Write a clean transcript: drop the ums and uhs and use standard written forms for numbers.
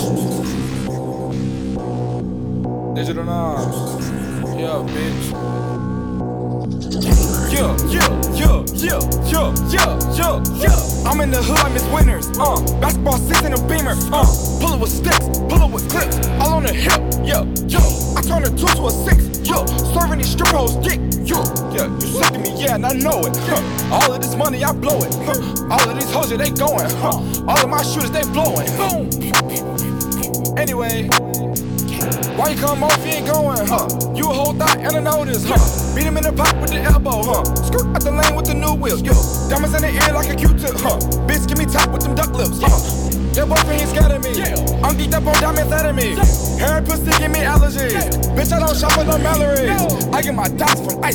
Digital Nas. Yeah, bitch. Yeah. I'm in the hood, I miss winners. Basketball six in a beamer. Pull it with sticks, pull it with clips. All on the hip. Yeah. I turn a 2 to a 6. Serving these strip hoes dick. Yeah. You sick of me, yeah, and I know it. All of this money, I blow it. All of these hoes, yeah, they going. All of my shooters, they blowing. Boom. Anyway. Why you come off, you ain't going, You a whole thought and I know this, Beat him in the pot with the elbow, Skirt out the lane with the new wheels, Diamonds in the ear like a Q-tip, Bitch, give me top with them duck lips, Your boyfriend, he's scared of me, I'm geeked up on diamonds out of me, Hair pussy, give me allergies, Bitch, I don't shop for no Mallory, I get my dots from ice